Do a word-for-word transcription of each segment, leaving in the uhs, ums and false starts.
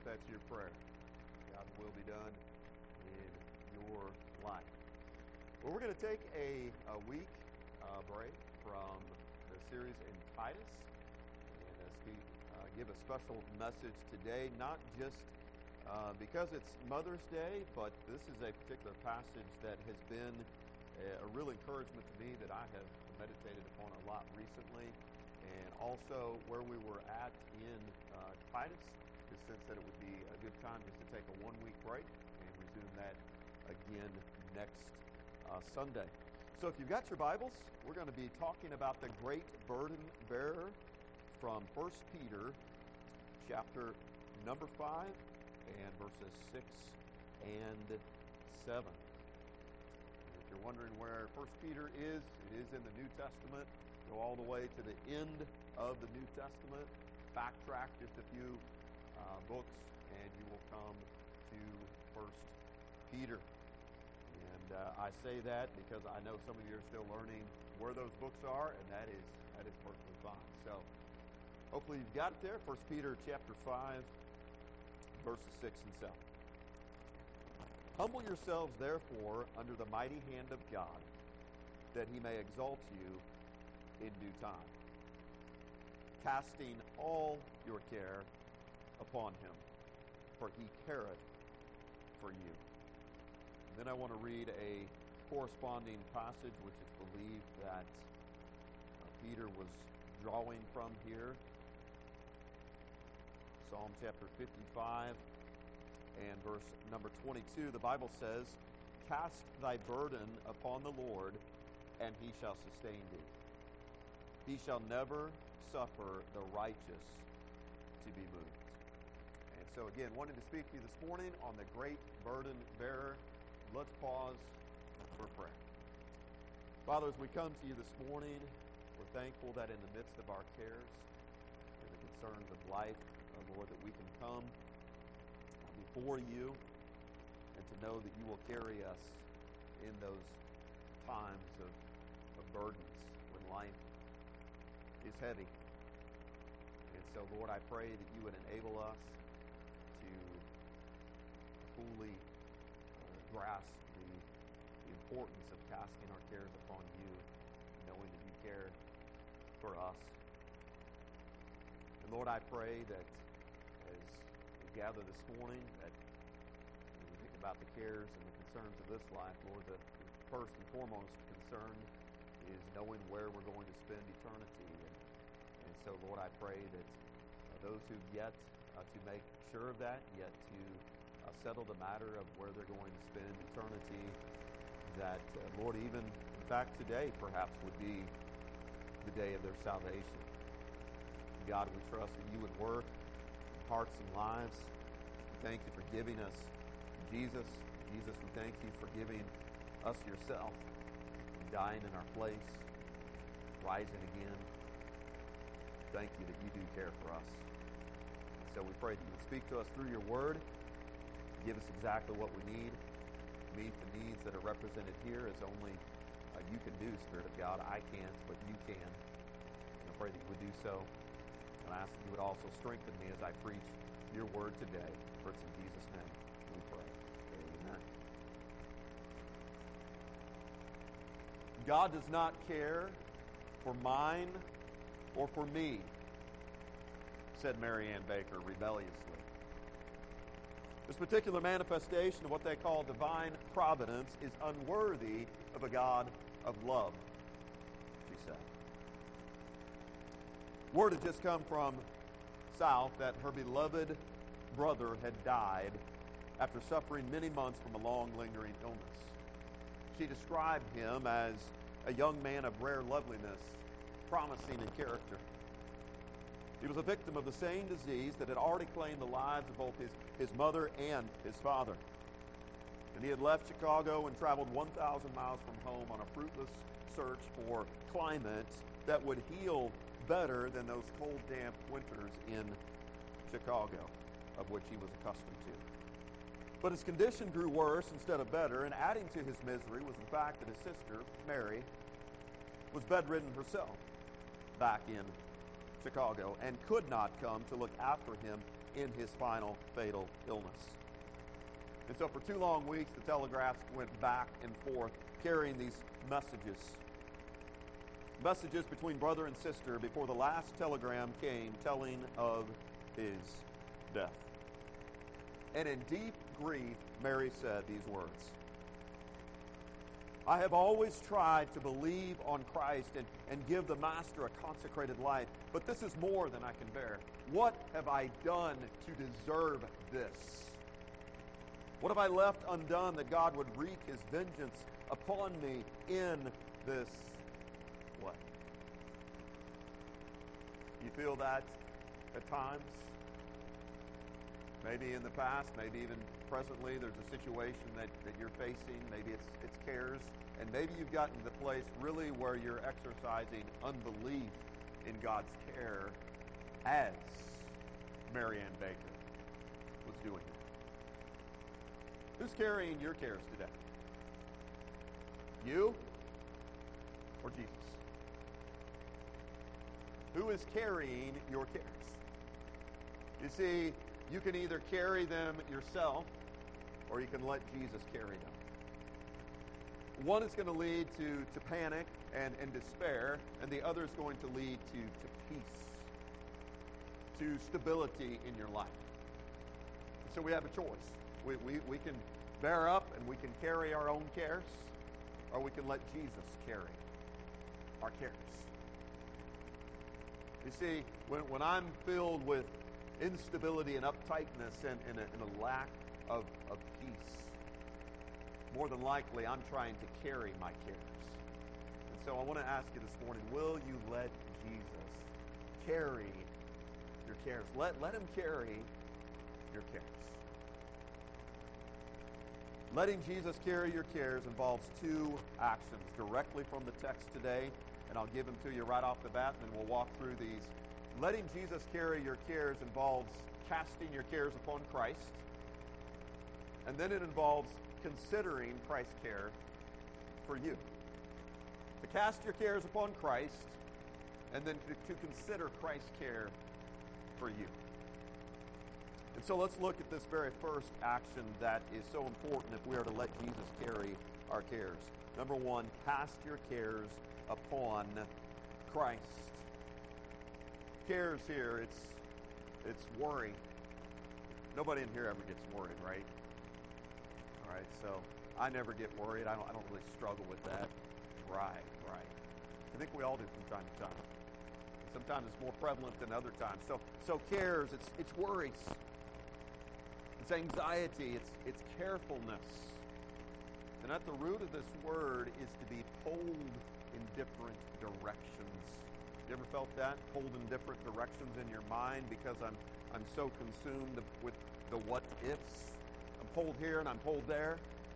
that's your prayer. God's will be done in your life. Well, we're going to take a, a week uh, break from the series in Titus and uh, speak, uh, give a special message today, not just uh, because it's Mother's Day, but this is a particular passage that has been a, a real encouragement to me that I have meditated upon a lot recently, and also where we were at in uh, Titus, the sense that it would be a good time just to take a one-week break and resume that again next uh, Sunday. So if you've got your Bibles, we're going to be talking about the great burden bearer from First Peter chapter number five and verses six and seven. If you're wondering where First Peter is, it is in the New Testament. Go all the way to the end of the New Testament, backtrack just a few uh, books, and you will come to First Peter. And uh, I say that because I know some of you are still learning where those books are, and that is that is perfectly fine. So hopefully you've got it there. First Peter chapter five, verses six and seven. Humble yourselves, therefore, under the mighty hand of God, that he may exalt you in due time, casting all your care upon him, for he careth for you. And then I want to read a corresponding passage which is believed that uh, Peter was drawing from here. Psalm chapter fifty-five and verse number twenty-two, the Bible says, "Cast thy burden upon the Lord, and he shall sustain thee. He shall never suffer the righteous to be moved." And so again, wanted to speak to you this morning on the great burden bearer. Let's pause for prayer. Father, as we come to you this morning, we're thankful that in the midst of our cares and the concerns of life, oh Lord, that we can come before you and to know that you will carry us in those times of, of burdens when life is heavy. And so, Lord, I pray that you would enable us to fully uh, grasp the, the importance of casting our cares upon you, knowing that you care for us. And Lord, I pray that as we gather this morning, that when we think about the cares and the concerns of this life, Lord, the first and foremost concern is knowing where we're going to spend eternity. And, and so, Lord, I pray that uh, those who've yet uh, to make sure of that, yet to uh, settle the matter of where they're going to spend eternity, that, uh, Lord, even, in fact, today perhaps would be the day of their salvation. God, we trust that you would work in hearts and lives. We thank you for giving us Jesus. Jesus, we thank you for giving us yourself, dying in our place, rising again. Thank you that you do care for us. And so we pray that you would speak to us through your word, give us exactly what we need, meet the needs that are represented here as only uh, you can do, Spirit of God. I can't, but you can. And I pray that you would do so. And I ask that you would also strengthen me as I preach your word today. For it's in Jesus' name we pray. Amen. God does not care for mine or for me, said Mary Ann Baker rebelliously. This particular manifestation of what they call divine providence is unworthy of a God of love, she said. Word had just come from South that her beloved brother had died after suffering many months from a long lingering illness. She described him as a young man of rare loveliness, promising in character. He was a victim of the same disease that had already claimed the lives of both his, his mother and his father. And he had left Chicago and traveled one thousand miles from home on a fruitless search for climate that would heal better than those cold, damp winters in Chicago, of which he was accustomed to. But his condition grew worse instead of better, and adding to his misery was the fact that his sister, Mary, was bedridden herself back in Chicago and could not come to look after him in his final fatal illness. And so for two long weeks, the telegraphs went back and forth carrying these messages. Messages between brother and sister before the last telegram came telling of his death. And in deep grief, Mary said these words, I have always tried to believe on Christ and, and give the Master a consecrated life, but this is more than I can bear. What have I done to deserve this? What have I left undone that God would wreak his vengeance upon me in this way? You feel that at times? Maybe in the past, maybe even presently, there's a situation that, that you're facing. Maybe it's, it's cares. And maybe you've gotten to the place really where you're exercising unbelief in God's care as Mary Ann Baker was doing it. Who's carrying your cares today? You or Jesus? Who is carrying your cares? You see, you can either carry them yourself or you can let Jesus carry them. One is going to lead to, to panic and, and despair, and the other is going to lead to, to peace, to stability in your life. So we have a choice. We, we, we can bear up and we can carry our own cares, or we can let Jesus carry our cares. You see, when, when I'm filled with instability and uptightness and, and, a, and a lack of, of peace, more than likely I'm trying to carry my cares. And so I want to ask you this morning, will you let Jesus carry your cares? Let, let him carry your cares. Letting Jesus carry your cares involves two actions directly from the text today, and I'll give them to you right off the bat, and then we'll walk through these. Letting Jesus carry your cares involves casting your cares upon Christ, and then it involves considering Christ's care for you. To cast your cares upon Christ, and then to, to consider Christ's care for you. And so let's look at this very first action that is so important if we are to let Jesus carry our cares. Number one, cast your cares upon Christ. Cares here, it's it's worry. Nobody in here ever gets worried, right? All right, so I never get worried. I don't, I don't really struggle with that. Right, right. I think we all do from time to time. Sometimes it's more prevalent than other times. So, so cares, it's it's worries. It's anxiety. It's it's carefulness. And at the root of this word is to be pulled in different directions. You ever felt that? Pulled in different directions in your mind because I'm I'm so consumed with the what ifs. I'm pulled here and I'm pulled there.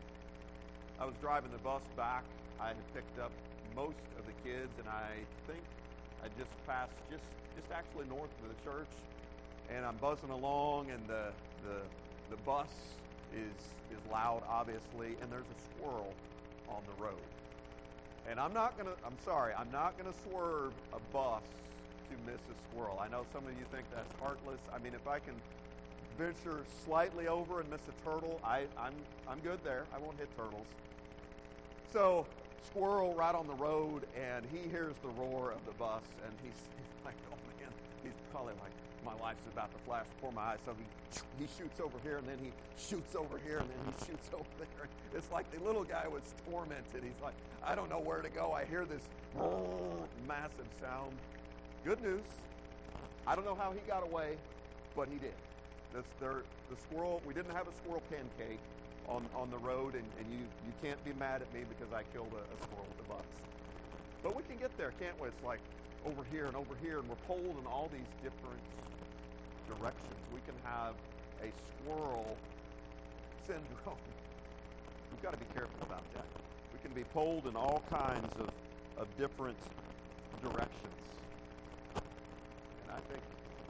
I was driving the bus back. I had picked up most of the kids, and I think I just passed just just actually north of the church, and I'm buzzing along, and the the the bus is is loud, obviously, and there's a squirrel on the road. And I'm not gonna. I'm sorry. I'm not gonna swerve a bus to miss a squirrel. I know some of you think that's heartless. I mean, if I can venture slightly over and miss a turtle, I, I'm I'm good there. I won't hit turtles. So, squirrel right on the road, and he hears the roar of the bus, and he's, he's like, oh man, he's probably like, my life's about to flash before my eyes. So he he shoots over here, and then he shoots over here, and then he shoots over there. It's like the little guy was tormented. He's like, I don't know where to go. I hear this massive sound. Good news. I don't know how he got away, but he did. This, there, the squirrel, we didn't have a squirrel pancake on, on the road, and, and you, you can't be mad at me because I killed a, a squirrel with a bus. But we can get there, can't we? It's like over here and over here, and we're pulled in all these different directions. We can have a squirrel syndrome. We've got to be careful about that. We can be pulled in all kinds of, of different directions. And I think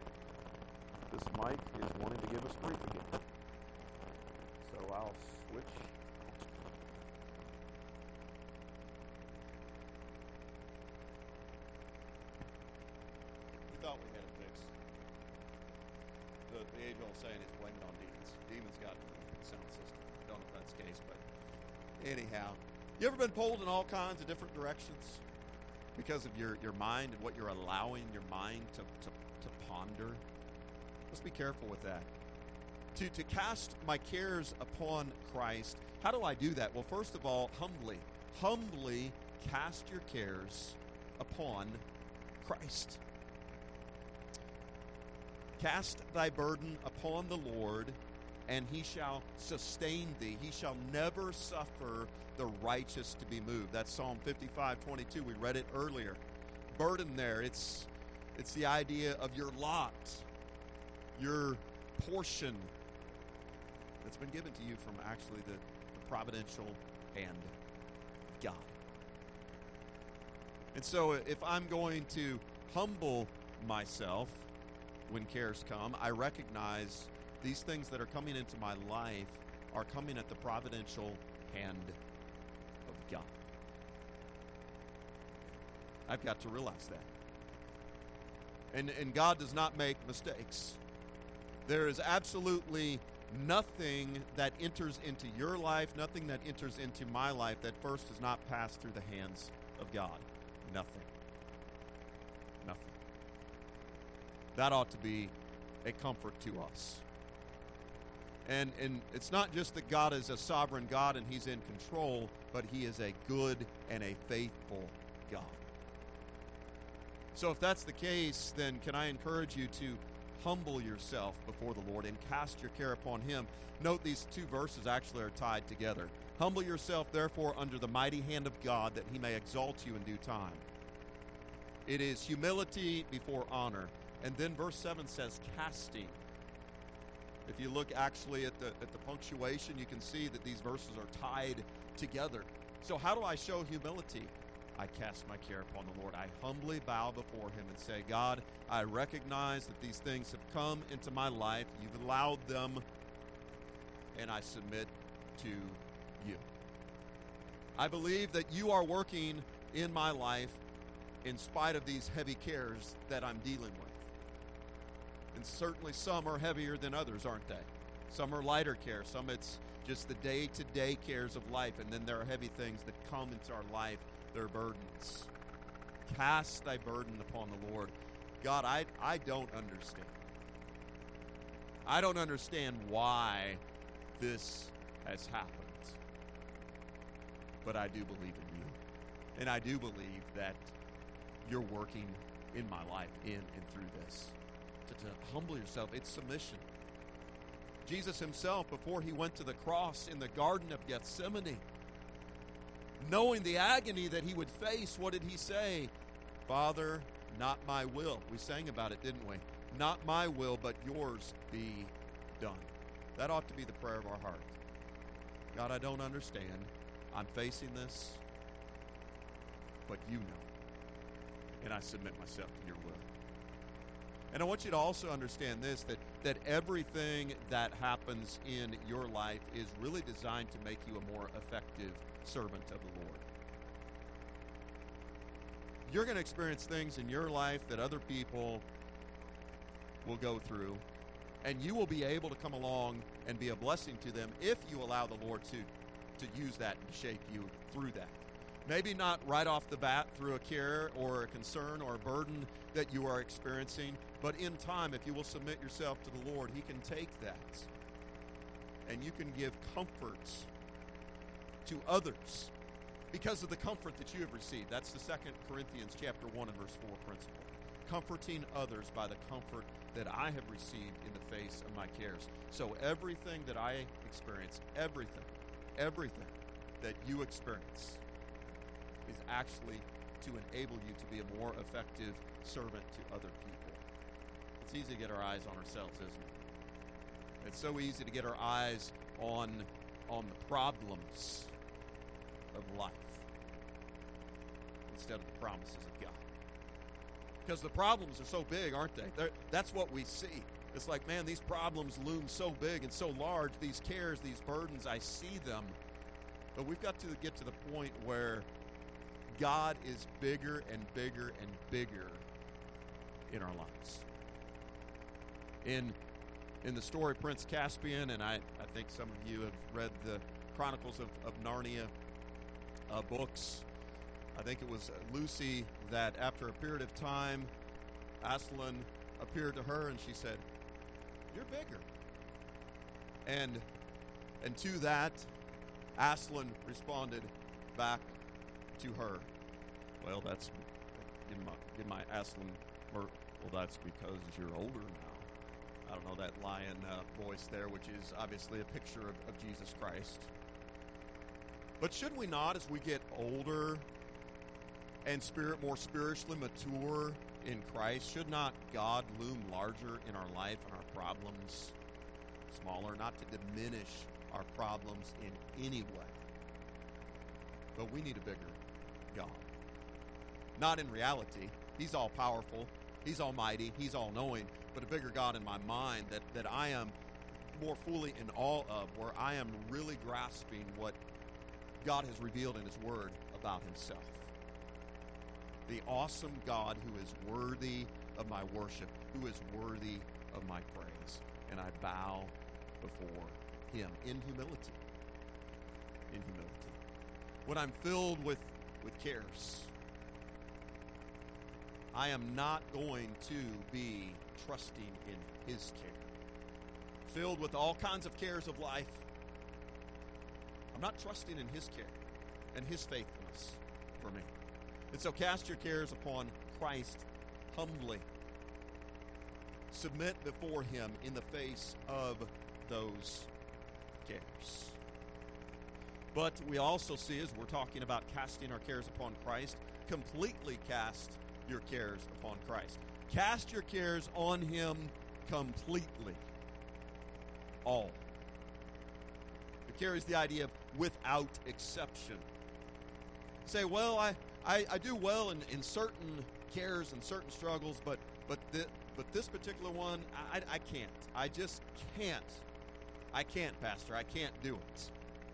this mic is wanting to give us grief again. So I'll switch. We thought we had it fixed. The the age-old saying is blame it on demons. Demons got the sound system. Don't know if that's the case, but anyhow. You ever been pulled in all kinds of different directions because of your, your mind and what you're allowing your mind to, to, to ponder? Let's be careful with that. To, to cast my cares upon Christ. How do I do that? Well, first of all, humbly. Humbly cast your cares upon Christ. Cast thy burden upon the Lord, and he shall sustain thee. He shall never suffer the righteous to be moved. That's Psalm fifty-five twenty-two. We read it earlier. Burden there, it's, it's the idea of your lot, your portion that's been given to you from actually the, the providential hand of God. And so if I'm going to humble myself when cares come, I recognize these things that are coming into my life are coming at the providential hand of God. I've got to realize that. And, and God does not make mistakes. There is absolutely nothing that enters into your life, nothing that enters into my life that first does not pass through the hands of God. Nothing. Nothing. That ought to be a comfort to us. And and it's not just that God is a sovereign God and he's in control, but he is a good and a faithful God. So if that's the case, then can I encourage you to humble yourself before the Lord and cast your care upon him. Note these two verses actually are tied together. Humble yourself, therefore, under the mighty hand of God, that he may exalt you in due time. It is humility before honor. And then verse seven says casting. If you look actually at the at the punctuation, you can see that these verses are tied together. So how do I show humility? I cast my care upon the Lord. I humbly bow before him and say, God, I recognize that these things have come into my life. You've allowed them, and I submit to you. I believe that you are working in my life in spite of these heavy cares that I'm dealing with. And certainly some are heavier than others, aren't they? Some are lighter cares. Some it's just the day-to-day cares of life. And then there are heavy things that come into our life. They're burdens. Cast thy burden upon the Lord. God, I, I don't understand. I don't understand why this has happened. But I do believe in you. And I do believe that you're working in my life, in and through this. To, to humble yourself, it's submission. Jesus himself, before he went to the cross in the Garden of Gethsemane, knowing the agony that he would face, what did he say? Father, not my will. We sang about it, didn't we? Not my will, but yours be done. That ought to be the prayer of our heart. God, I don't understand. I'm facing this, but you know. And I submit myself to your will. And I want you to also understand this, that, that everything that happens in your life is really designed to make you a more effective servant of the Lord. You're going to experience things in your life that other people will go through, and you will be able to come along and be a blessing to them if you allow the Lord to, to use that and shape you through that. Maybe not right off the bat through a care or a concern or a burden that you are experiencing, but in time, if you will submit yourself to the Lord, he can take that and you can give comfort to others because of the comfort that you have received. That's the Second Corinthians chapter one and verse four principle. Comforting others by the comfort that I have received in the face of my cares. So everything that I experience, everything, everything that you experience is actually to enable you to be a more effective servant to other people. It's easy to get our eyes on ourselves, isn't it? It's so easy to get our eyes on, on the problems of life instead of the promises of God. Because the problems are so big, aren't they? They're, that's what we see. It's like, man, these problems loom so big and so large. These cares, these burdens, I see them. But we've got to get to the point where God is bigger and bigger and bigger in our lives. In In the story Prince Caspian, and I, I think some of you have read the Chronicles of, of Narnia uh, books, I think it was Lucy that after a period of time, Aslan appeared to her and she said, "You're bigger." And, and to that, Aslan responded back to her, "Well, that's, give my, give my Aslan, or, well, that's because you're older now." I don't know, that lion uh, voice there, which is obviously a picture of, of Jesus Christ. But should we not, as we get older and spirit more spiritually mature in Christ, should not God loom larger in our life and our problems smaller? Not to diminish our problems in any way, but we need a bigger God. Not in reality. He's all powerful. He's almighty. He's all knowing. But a bigger God in my mind that, that I am more fully in awe of, where I am really grasping what God has revealed in His Word about Himself. The awesome God who is worthy of my worship, who is worthy of my praise. And I bow before Him in humility. In humility. When I'm filled with, with cares, I am not going to be trusting in His care. Filled with all kinds of cares of life, I'm not trusting in His care and His faithfulness for me. And so cast your cares upon Christ humbly. Submit before Him in the face of those cares. But we also see, as we're talking about casting our cares upon Christ, completely cast your cares upon Christ. Cast your cares on Him completely. All. It carries the idea of without exception. Say, well, I, I, I do well in, in certain cares and certain struggles, but but the, but this particular one, I, I can't. I just can't. I can't, Pastor. I can't do it.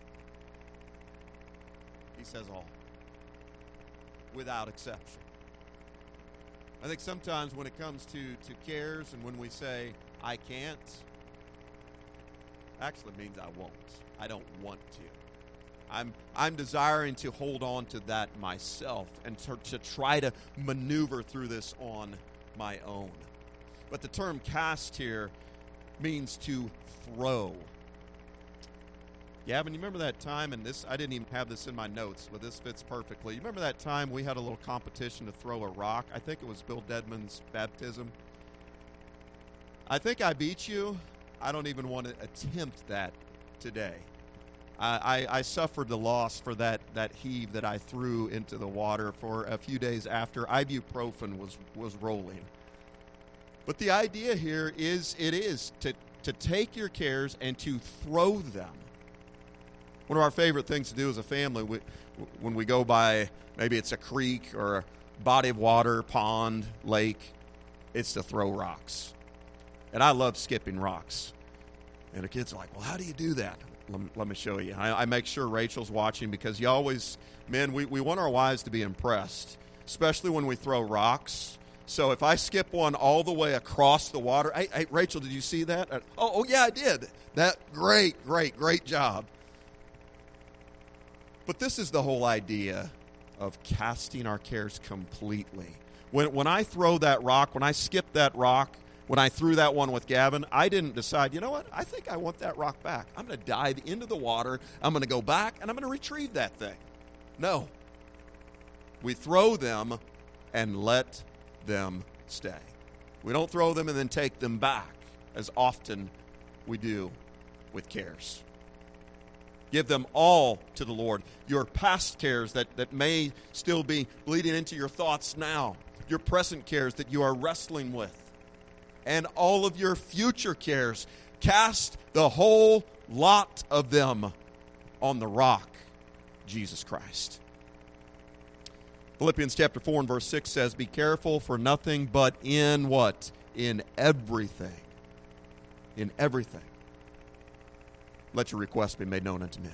He says all. Without exception. I think sometimes when it comes to, to cares and when we say, I can't, actually means I won't. I don't want to. I'm I'm desiring to hold on to that myself and to, to try to maneuver through this on my own. But the term cast here means to throw. Gavin, you remember that time, and this I didn't even have this in my notes, but this fits perfectly. You remember that time we had a little competition to throw a rock? I think it was Bill Deadman's baptism. I think I beat you. I don't even want to attempt that today. I, I, I suffered the loss for that, that heave that I threw into the water for a few days after ibuprofen was, was rolling. But the idea here is it is to, to take your cares and to throw them. One of our favorite things to do as a family, we, when we go by, maybe it's a creek or a body of water, pond, lake, it's to throw rocks. And I love skipping rocks. And the kids are like, well, how do you do that? Let me, let me show you. I, I make sure Rachel's watching because you always, men, we, we want our wives to be impressed, especially when we throw rocks. So if I skip one all the way across the water, hey, hey Rachel, did you see that? Uh, oh, oh, yeah, I did. That great, great, great job. But this is the whole idea of casting our cares completely. When when I throw that rock, when I skip that rock, when I threw that one with Gavin, I didn't decide, you know what, I think I want that rock back. I'm going to dive into the water, I'm going to go back, and I'm going to retrieve that thing. No. We throw them and let them stay. We don't throw them and then take them back, as often we do with cares. Give them all to the Lord. Your past cares that, that may still be bleeding into your thoughts now. Your present cares that you are wrestling with. And all of your future cares. Cast the whole lot of them on the rock, Jesus Christ. Philippians chapter four and verse six says, be careful for nothing but in what? In everything. In everything. Let your requests be made known unto men.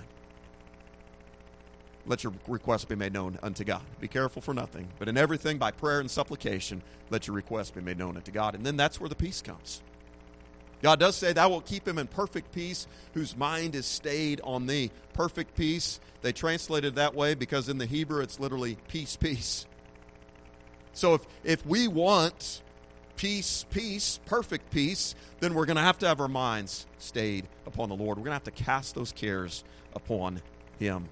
Let your requests be made known unto God. Be careful for nothing, but in everything by prayer and supplication, let your requests be made known unto God. And then that's where the peace comes. God does say, thou wilt keep him in perfect peace, whose mind is stayed on thee. Perfect peace, they translate it that way because in the Hebrew it's literally peace, peace. So if, if we want peace, peace, perfect peace, then we're going to have to have our minds stayed upon the Lord. We're going to have to cast those cares upon him.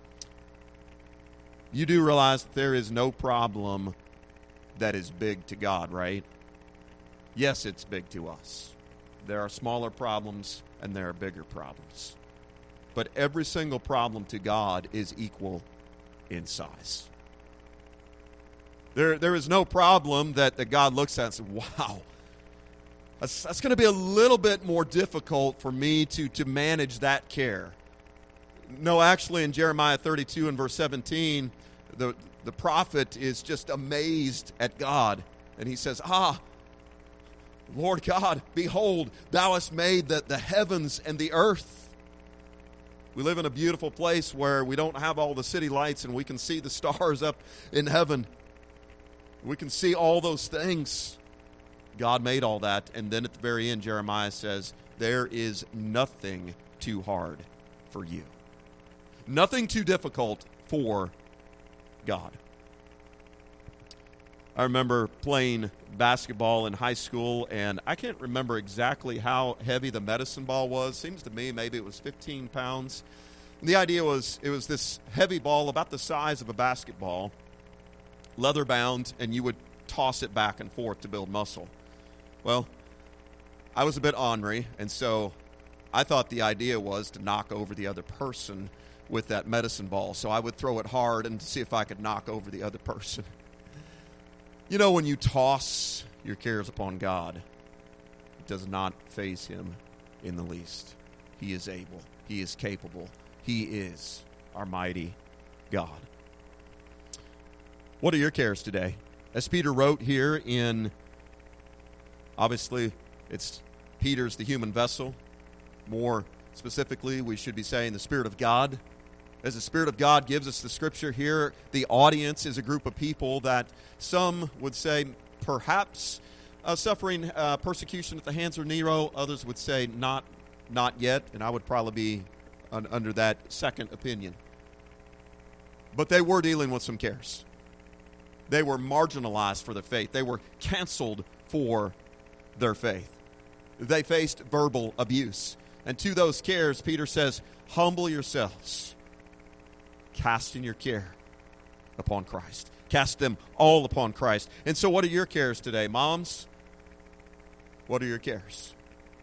You do realize that there is no problem that is big to God, right? Yes, it's big to us. There are smaller problems and there are bigger problems. But every single problem to God is equal in size. There, there is no problem that, that God looks at and says, wow, that's, that's going to be a little bit more difficult for me to, to manage that care. No, actually in Jeremiah thirty-two and verse seventeen, the, the prophet is just amazed at God. And he says, ah, Lord God, behold, thou hast made the, the heavens and the earth. We live in a beautiful place where we don't have all the city lights and we can see the stars up in heaven. We can see all those things. God made all that. And then at the very end, Jeremiah says, there is nothing too hard for you. Nothing too difficult for God. I remember playing basketball in high school, and I can't remember exactly how heavy the medicine ball was. Seems to me maybe it was fifteen pounds. And the idea was it was this heavy ball about the size of a basketball, leather bound, and you would toss it back and forth to build muscle. Well, I was a bit ornery, and so I thought the idea was to knock over the other person with that medicine ball. So I would throw it hard and see if I could knock over the other person. You know, when you toss your cares upon God, it does not faze him in the least. He is able. He is capable. He is our mighty God. What are your cares today? As Peter wrote here in, obviously, it's Peter's the human vessel. More specifically, we should be saying the Spirit of God. As the Spirit of God gives us the scripture here, the audience is a group of people that some would say perhaps uh, suffering uh, persecution at the hands of Nero. Others would say not, not yet, and I would probably be un- under that second opinion. But they were dealing with some cares. They were marginalized for their faith. They were canceled for their faith. They faced verbal abuse. And to those cares, Peter says, humble yourselves, casting your care upon Christ. Cast them all upon Christ. And so what are your cares today? Moms, what are your cares?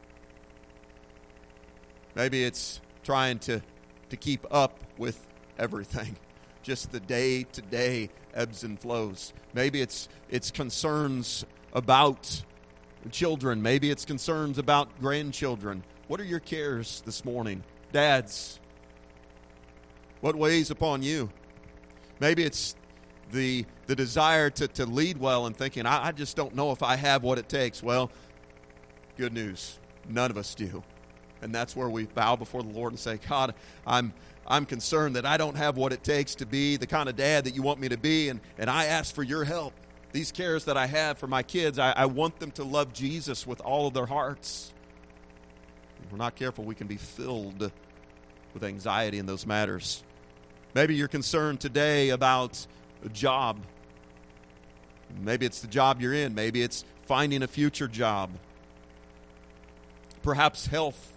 Maybe it's trying to, to keep up with everything. Just the day-to-day ebbs and flows. Maybe it's it's concerns about children. Maybe it's concerns about grandchildren. What are your cares this morning? Dads, what weighs upon you? Maybe it's the the desire to, to lead well and thinking, I, I just don't know if I have what it takes. Well, good news. None of us do. And that's where we bow before the Lord and say, God, I'm I'm concerned that I don't have what it takes to be the kind of dad that you want me to be, and, and I ask for your help. These cares that I have for my kids, I, I want them to love Jesus with all of their hearts. If we're not careful, we can be filled with anxiety in those matters. Maybe you're concerned today about a job. Maybe it's the job you're in. Maybe it's finding a future job. Perhaps health.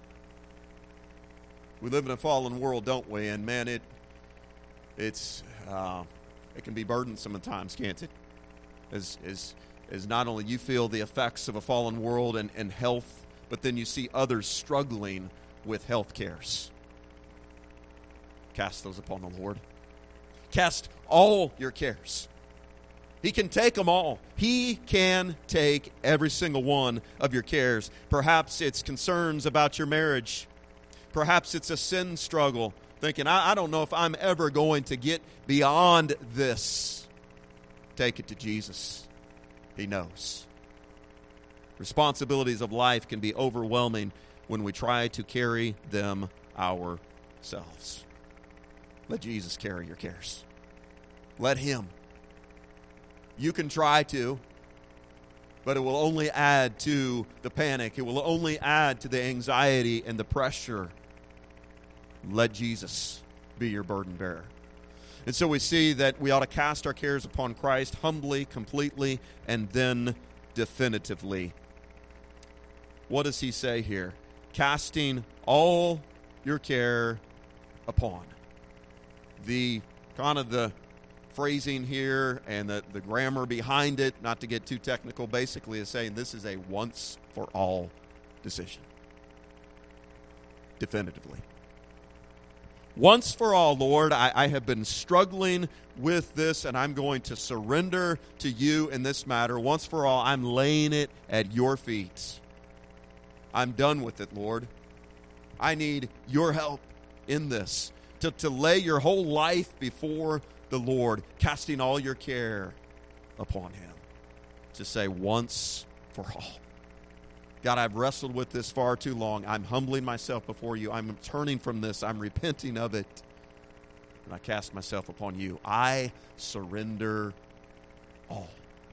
We live in a fallen world, don't we? And man, it it's uh, it can be burdensome at times, can't it? As as as not only you feel the effects of a fallen world and, and health, but then you see others struggling with health cares. Cast those upon the Lord. Cast all your cares. He can take them all. He can take every single one of your cares. Perhaps it's concerns about your marriage. Perhaps it's a sin struggle, thinking, I, I don't know if I'm ever going to get beyond this. Take it to Jesus. He knows. Responsibilities of life can be overwhelming when we try to carry them ourselves. Let Jesus carry your cares. Let him. You can try to. but it will only add to the panic. It will only add to the anxiety and the pressure. Let Jesus be your burden bearer. And so we see that we ought to cast our cares upon Christ humbly, completely, and then definitively. What does he say here? Casting all your care upon. The kind of the phrasing here and the, the grammar behind it, not to get too technical, basically is saying this is a once-for-all decision. Definitively. Once for all, Lord, I, I have been struggling with this, and I'm going to surrender to you in this matter. Once for all, I'm laying it at your feet. I'm done with it, Lord. I need your help in this, to, to lay your whole life before the Lord, casting all your care upon him, to say once for all. God, I've wrestled with this far too long. I'm humbling myself before you. I'm turning from this. I'm repenting of it. And I cast myself upon you. I surrender all.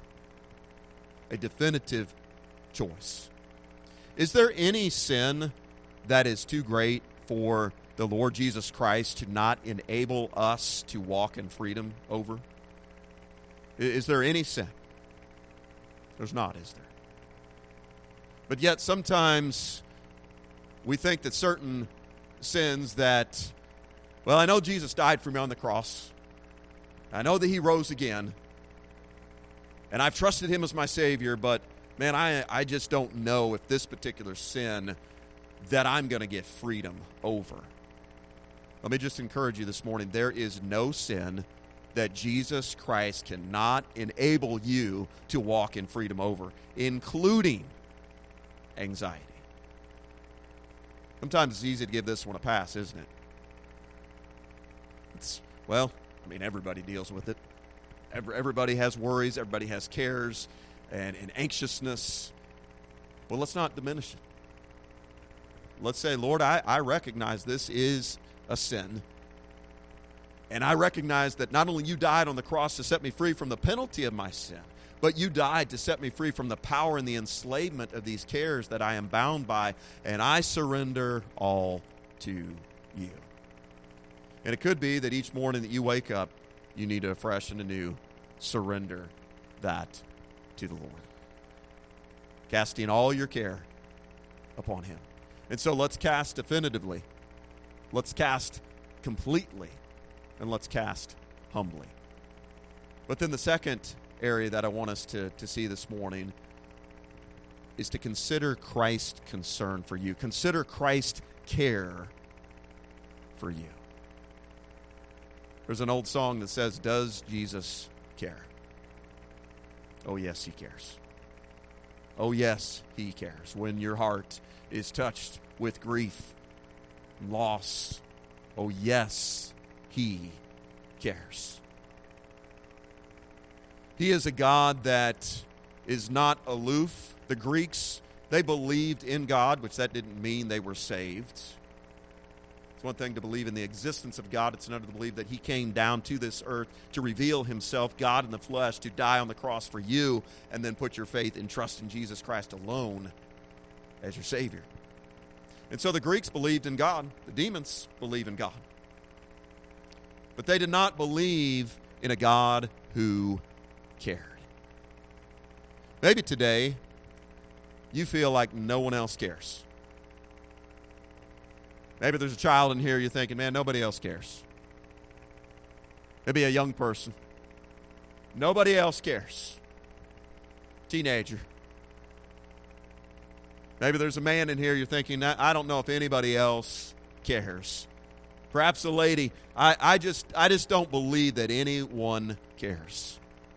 A definitive choice. Is there any sin that is too great for the Lord Jesus Christ to not enable us to walk in freedom over? Is there any sin? There's not, is there? But yet sometimes we think that certain sins that, well, I know Jesus died for me on the cross. I know that he rose again. And I've trusted him as my Savior, but man, I, I just don't know if this particular sin that I'm going to get freedom over. Let me just encourage you this morning, there is no sin that Jesus Christ cannot enable you to walk in freedom over, including anxiety. Sometimes it's easy to give this one a pass, isn't it? It's, well, I mean, everybody deals with it. Every, everybody has worries, everybody has cares and, and anxiousness. Well, let's not diminish it. Let's say, Lord, I, I recognize this is a sin. And I recognize that not only you died on the cross to set me free from the penalty of my sin, but you died to set me free from the power and the enslavement of these cares that I am bound by, and I surrender all to you. And it could be that each morning that you wake up, you need to afresh and anew surrender that to the Lord. Casting all your care upon him. And so let's cast definitively. Let's cast completely. And let's cast humbly. But then the second area that I want us to, to see this morning is to consider Christ's concern for you. Consider Christ's care for you. There's an old song that says, does Jesus care? Oh, yes, he cares. Oh, yes, he cares. When your heart is touched with grief, loss, oh, yes, he cares. He is a God that is not aloof. The Greeks, they believed in God, which that didn't mean they were saved. It's one thing to believe in the existence of God. It's another to believe that he came down to this earth to reveal himself, God in the flesh, to die on the cross for you, and then put your faith and trust in Jesus Christ alone as your Savior. And so the Greeks believed in God. The demons believe in God. But they did not believe in a God who cared. Maybe today you feel like no one else cares. Maybe there's a child in here you're thinking, man, nobody else cares. Maybe a young person. Nobody else cares. Teenager. Maybe there's a man in here you're thinking, I don't know if anybody else cares. Perhaps a lady. I, I just I just don't believe that anyone cares.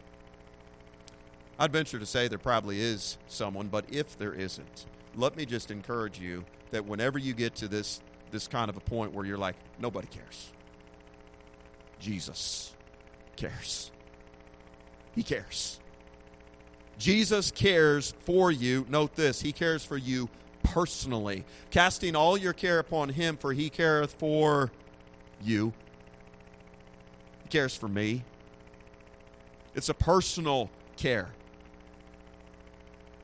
I'd venture to say there probably is someone, but if there isn't, let me just encourage you that whenever you get to this, this kind of a point where you're like, nobody cares, Jesus cares. He cares. Jesus cares for you. Note this, he cares for you personally. Casting all your care upon him, for he careth for you. He cares for me. It's a personal care.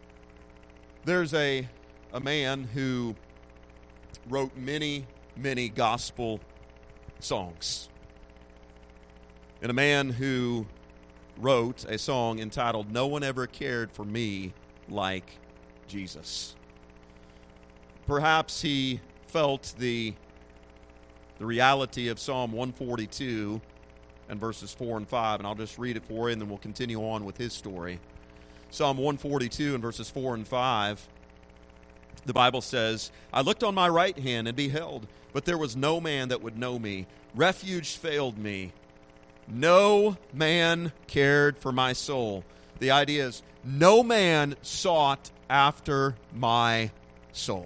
There's a, a man who wrote many, many gospel songs. And a man who wrote a song entitled, "No One Ever Cared for Me Like Jesus." Perhaps he felt the, the reality of Psalm one forty-two and verses four and five, and I'll just read it for you, and then we'll continue on with his story. Psalm one forty-two and verses four and five, the Bible says, "I looked on my right hand and beheld, but there was no man that would know me. Refuge failed me. No man cared for my soul." The idea is, no man sought after my soul.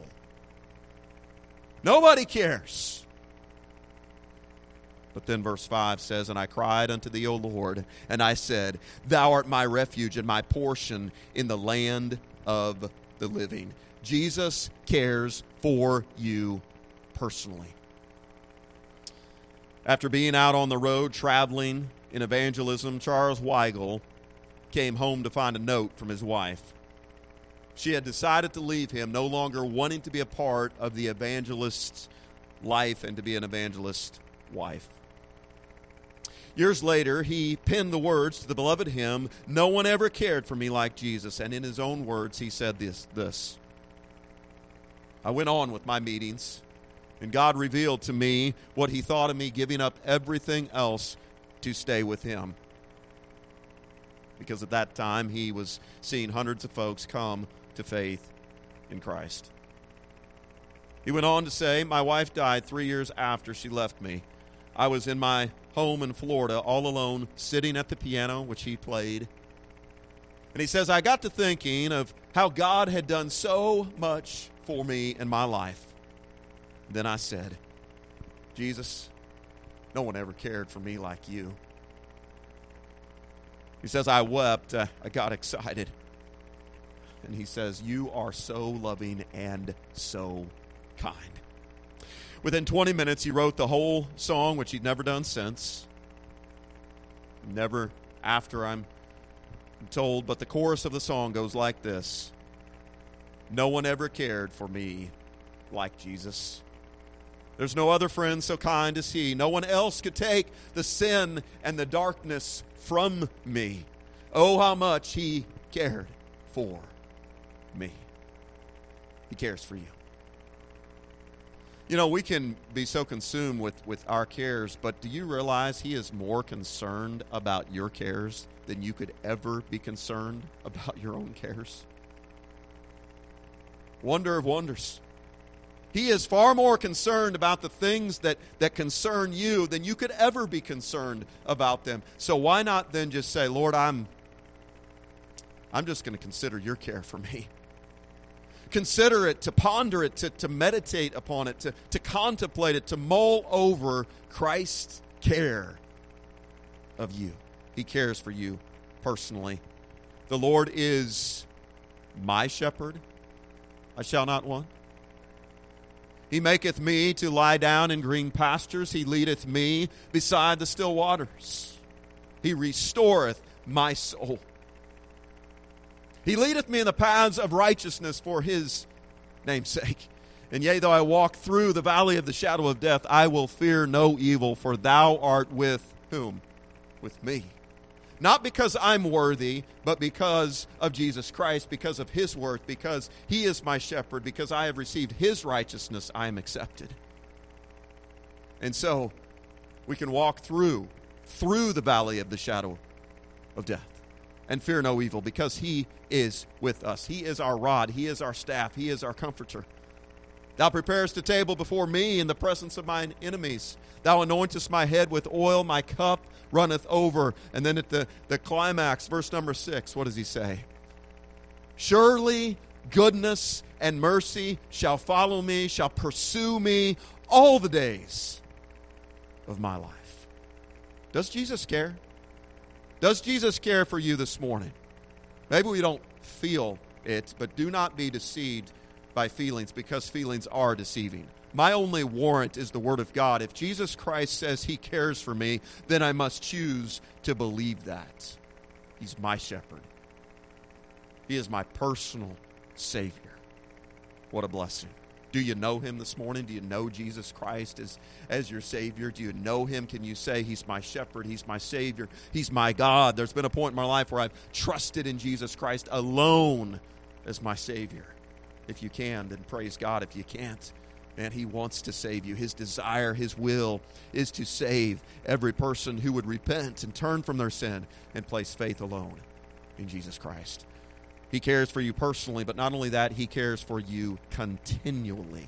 Nobody cares. But then verse five says, "And I cried unto thee, O Lord, and I said, Thou art my refuge and my portion in the land of the living." Jesus cares for you personally. After being out on the road traveling in evangelism, Charles Weigel came home to find a note from his wife. She had decided to leave him, no longer wanting to be a part of the evangelist's life and to be an evangelist's wife. Years later, he penned the words to the beloved hymn, "No one ever cared for me like Jesus." And in his own words, he said this, this, "I went on with my meetings, and God revealed to me what he thought of me giving up everything else to stay with him." Because at that time, he was seeing hundreds of folks come to faith in Christ. He went on to say, "My wife died three years after she left me. I was in my home in Florida, all alone, sitting at the piano, which he played. And he says, I got to thinking of how God had done so much for me in my life. Then I said, Jesus, no one ever cared for me like you." He says, I wept, uh, I got excited. And he says, you are so loving and so kind. Within twenty minutes, he wrote the whole song, which he'd never done since. Never after, I'm told. But the chorus of the song goes like this. No one ever cared for me like Jesus. There's no other friend so kind as he. No one else could take the sin and the darkness from me. Oh, how much he cared for me. He cares for you. You know, we can be so consumed with, with our cares, but do you realize he is more concerned about your cares than you could ever be concerned about your own cares? Wonder of wonders. He is far more concerned about the things that, that concern you than you could ever be concerned about them. So why not then just say, Lord, I'm, I'm just going to consider your care for me. Consider it, to ponder it, to, to meditate upon it, to, to contemplate it, to mull over Christ's care of you. He cares for you personally. The Lord is my shepherd. I shall not want. He maketh me to lie down in green pastures. He leadeth me beside the still waters. He restoreth my soul. He leadeth me in the paths of righteousness for his name's sake. And yea, though I walk through the valley of the shadow of death, I will fear no evil, for thou art with whom? With me. Not because I'm worthy, but because of Jesus Christ, because of his worth, because he is my shepherd, because I have received his righteousness, I am accepted. And so, we can walk through, through the valley of the shadow of death and fear no evil, because he is with us. He is our rod. He is our staff. He is our comforter. Thou preparest a table before me in the presence of mine enemies. Thou anointest my head with oil, my cup runneth over. And then at the, the climax, verse number six, what does he say? Surely goodness and mercy shall follow me, shall pursue me all the days of my life. Does Jesus care? Does Jesus care for you this morning? Maybe we don't feel it, but do not be deceived by feelings, because feelings are deceiving. My only warrant is the Word of God. If Jesus Christ says he cares for me, then I must choose to believe that. He's my shepherd. He is my personal Savior. What a blessing. Do you know him this morning? Do you know Jesus Christ as, as your Savior? Do you know him? Can you say, he's my shepherd, he's my Savior, he's my God? There's been a point in my life where I've trusted in Jesus Christ alone as my Savior. If you can, then praise God. If you can't, man, he wants to save you. His desire, his will is to save every person who would repent and turn from their sin and place faith alone in Jesus Christ. He cares for you personally, but not only that, he cares for you continually.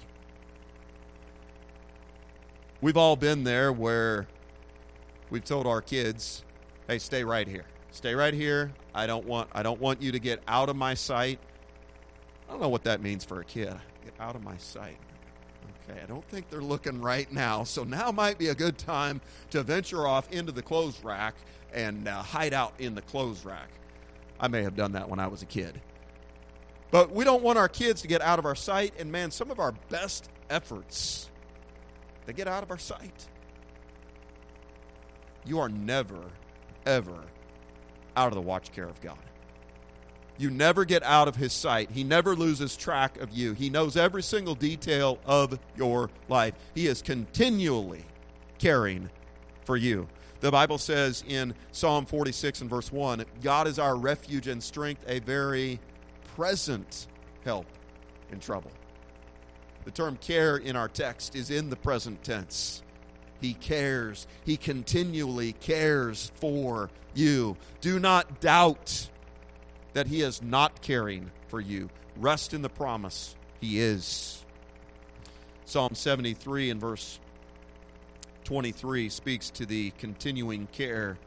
We've all been there where we've told our kids, hey, stay right here. Stay right here. I don't want I don't want you to get out of my sight. I don't know what that means for a kid. Get out of my sight. Okay, I don't think they're looking right now, so now might be a good time to venture off into the clothes rack and uh, hide out in the clothes rack. I may have done that when I was a kid. But we don't want our kids to get out of our sight, and man, some of our best efforts, they get out of our sight. You are never, ever out of the watch care of God. You never get out of his sight. He never loses track of you. He knows every single detail of your life. He is continually caring for you. The Bible says in Psalm forty-six and verse one, God is our refuge and strength, a very present help in trouble. The term care in our text is in the present tense. He cares. He continually cares for you. Do not doubt that he is not caring for you. Rest in the promise. He is. Psalm seventy-three and verse twenty-three speaks to the continuing care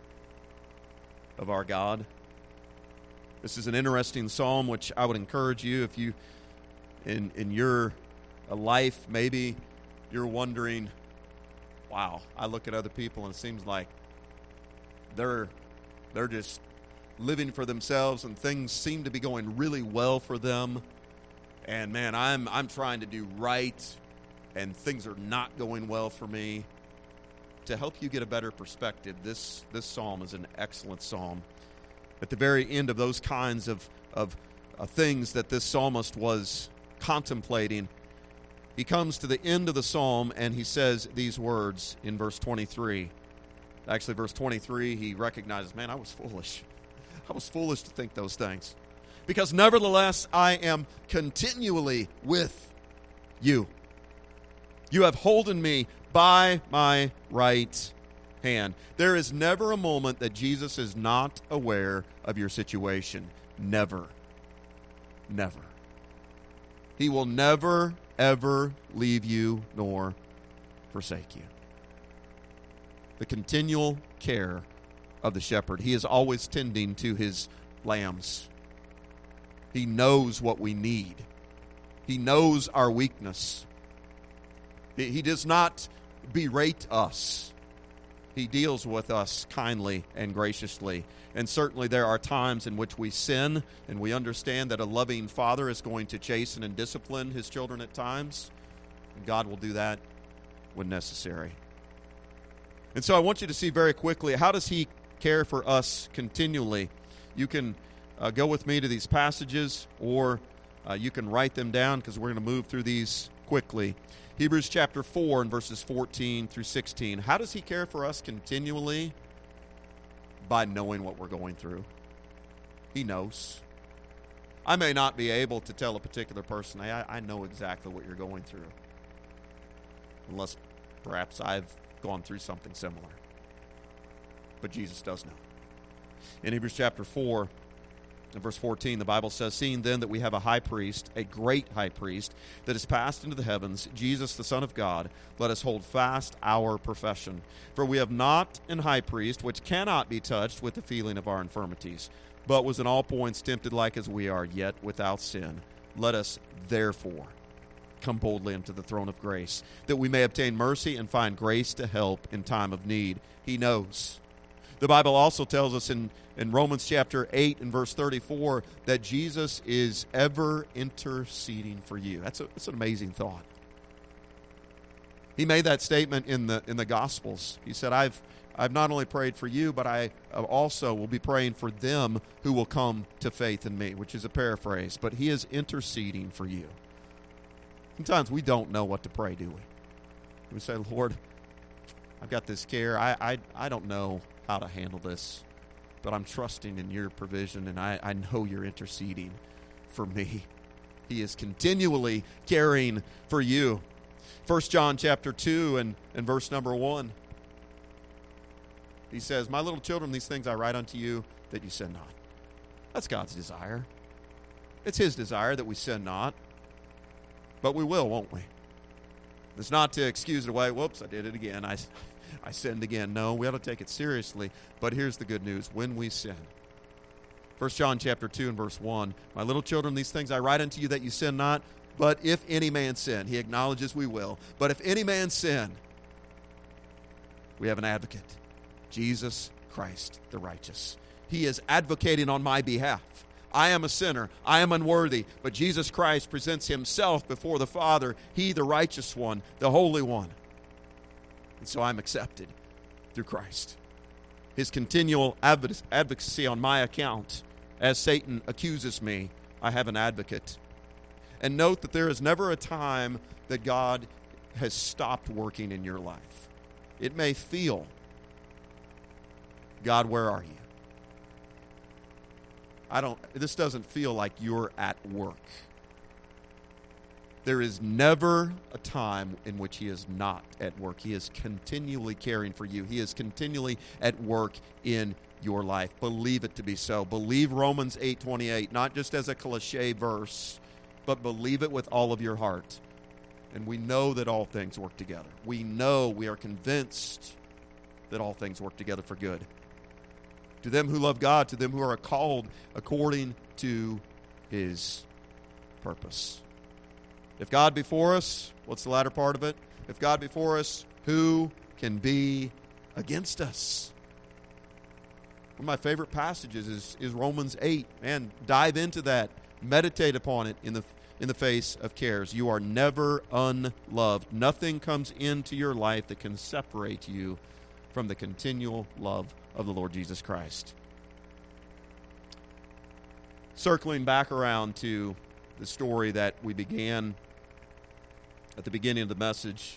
of our God. This is an interesting psalm, which I would encourage you, if you, in in your life, maybe you're wondering, wow, I look at other people and it seems like they're they're just living for themselves and things seem to be going really well for them. And man, I'm I'm trying to do right and things are not going well for me. To help you get a better perspective, this this psalm is an excellent psalm. At the very end of those kinds of, of uh, things that this psalmist was contemplating, he comes to the end of the psalm and he says these words in verse twenty-three. Actually, verse twenty-three, he recognizes, man, I was foolish. I was foolish to think those things. Because nevertheless, I am continually with you. You have holden me by my right hand. There is never a moment that Jesus is not aware of your situation. Never. Never. He will never, ever leave you nor forsake you. The continual care of the shepherd. He is always tending to his lambs. He knows what we need. He knows our weakness. He does not berate us. He deals with us kindly and graciously. And certainly there are times in which we sin, and we understand that a loving father is going to chasten and discipline his children at times. And God will do that when necessary. And so I want you to see very quickly, how does he care for us continually? You can uh, go with me to these passages, or uh, you can write them down because we're going to move through these quickly. Hebrews chapter four and verses fourteen through sixteen. How does he care for us continually? By knowing what we're going through. He knows. I may not be able to tell a particular person, hey, I, I know exactly what you're going through. Unless perhaps I've gone through something similar. But Jesus does know. In Hebrews chapter four, in verse fourteen, the Bible says, seeing then that we have a high priest, a great high priest, that is passed into the heavens, Jesus the Son of God, let us hold fast our profession. For we have not an high priest which cannot be touched with the feeling of our infirmities, but was in all points tempted like as we are, yet without sin. Let us therefore come boldly unto the throne of grace, that we may obtain mercy and find grace to help in time of need. He knows. The Bible also tells us in, in Romans chapter eight and verse thirty-four that Jesus is ever interceding for you. That's, a, that's an amazing thought. He made that statement in the in the Gospels. He said, I've I've not only prayed for you, but I also will be praying for them who will come to faith in me, which is a paraphrase. But he is interceding for you. Sometimes we don't know what to pray, do we? We say, Lord, I've got this care. I, I, I don't know how to handle this, but I'm trusting in your provision, and I, I know you're interceding for me. He is continually caring for you. First John chapter two and, and verse number one. He says, my little children, these things I write unto you, that you sin not. That's God's desire. It's his desire that we sin not. But we will, won't we? It's not to excuse it away. Whoops, I did it again. I, I sinned again. No, we ought to take it seriously. But here's the good news. When we sin. First John chapter two and verse one. My little children, these things I write unto you, that you sin not. But if any man sin, he acknowledges we will. But if any man sin, we have an advocate. Jesus Christ the righteous. He is advocating on my behalf. I am a sinner. I am unworthy. But Jesus Christ presents himself before the Father, he the righteous one, the holy one. And so I'm accepted through Christ. His continual advocacy on my account, as Satan accuses me, I have an advocate. And note that there is never a time that God has stopped working in your life. It may feel, God, where are you? I don't, this doesn't feel like you're at work. There is never a time in which he is not at work. He is continually caring for you. He is continually at work in your life. Believe it to be so. Believe Romans eight twenty-eight, not just as a cliche verse, but believe it with all of your heart. And we know that all things work together. We know, we are convinced that all things work together for good. To them who love God, to them who are called according to his purpose. If God be for us, what's the latter part of it? If God be for us, who can be against us? One of my favorite passages is, is Romans eight. Man, dive into that. Meditate upon it in the in the face of cares. You are never unloved. Nothing comes into your life that can separate you from the continual love of the Lord Jesus Christ. Circling back around to the story that we began at the beginning of the message.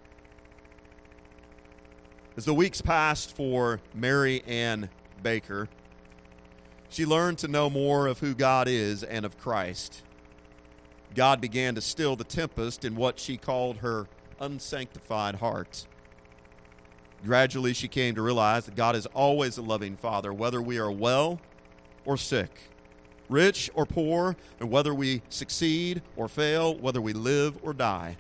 As the weeks passed for Mary Ann Baker, she learned to know more of who God is and of Christ. God began to still the tempest in what she called her unsanctified heart. Gradually, she came to realize that God is always a loving Father, whether we are well or sick, rich or poor, and whether we succeed or fail, whether we live or die.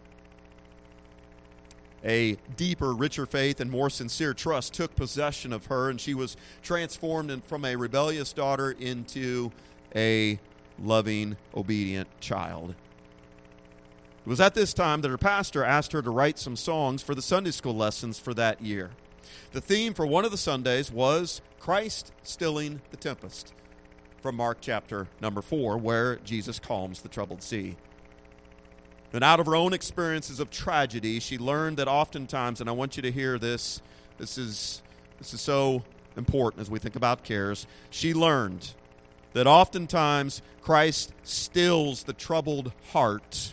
A deeper, richer faith and more sincere trust took possession of her, and she was transformed in, from a rebellious daughter into a loving, obedient child. It was at this time that her pastor asked her to write some songs for the Sunday school lessons for that year. The theme for one of the Sundays was Christ stilling the tempest, from Mark chapter number four, where Jesus calms the troubled sea. And out of her own experiences of tragedy, she learned that oftentimes, and I want you to hear this, this is, this is so important as we think about cares, she learned that oftentimes Christ stills the troubled heart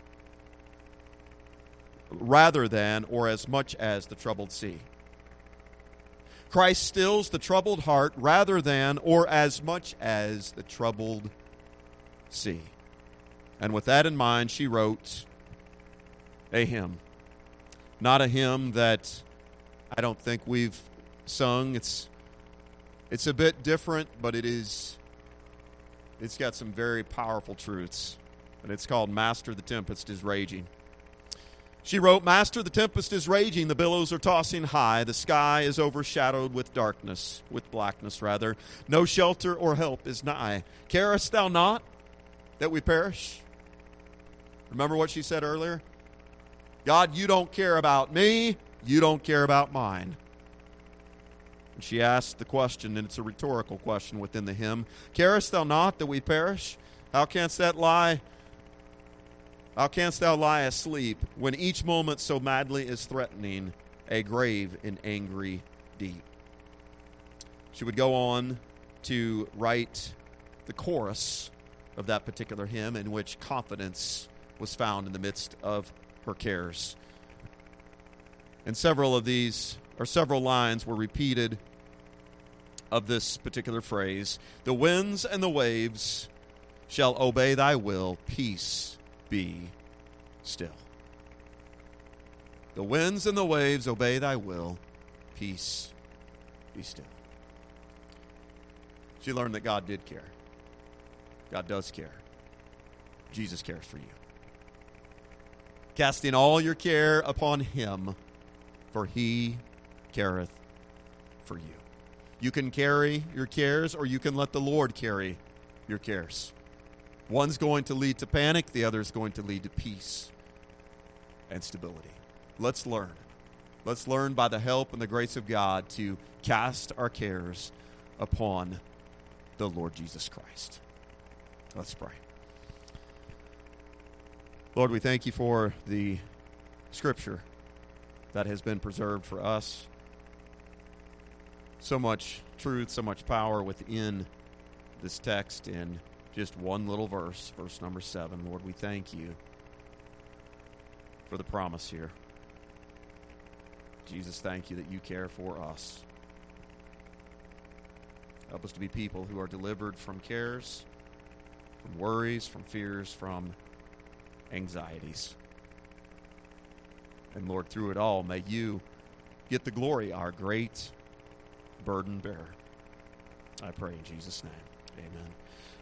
rather than or as much as the troubled sea. Christ stills the troubled heart rather than or as much as the troubled sea. And with that in mind, she wrote a hymn. Not a hymn that I don't think we've sung. It's it's a bit different, but it is it's got some very powerful truths. And it's called Master, the Tempest is Raging. She wrote, Master, the tempest is raging, the billows are tossing high, the sky is overshadowed with darkness, with blackness rather. No shelter or help is nigh. Carest thou not that we perish? Remember what she said earlier? God, you don't care about me, you don't care about mine. And she asked the question, and it's a rhetorical question within the hymn, carest thou not that we perish? How canst that lie? How canst thou lie asleep when each moment so madly is threatening a grave in angry deep. She would go on to write the chorus of that particular hymn, in which confidence was found in the midst of her cares. And several of these, or several lines, were repeated of this particular phrase: the winds and the waves shall obey thy will, peace be still. The winds and the waves obey thy will, peace be still. She learned that God did care. God does care. Jesus cares for you. Casting all your care upon him, for he careth for you. You can carry your cares, or you can let the Lord carry your cares. One's going to lead to panic, the other is going to lead to peace and stability. Let's learn. Let's learn by the help and the grace of God to cast our cares upon the Lord Jesus Christ. Let's pray. Lord, we thank you for the Scripture that has been preserved for us. So much truth, so much power within this text in just one little verse, verse number seven. Lord, we thank you for the promise here. Jesus, thank you that you care for us. Help us to be people who are delivered from cares, from worries, from fears, from anxieties. And Lord, through it all, may you get the glory, our great burden bearer. I pray in Jesus' name. Amen.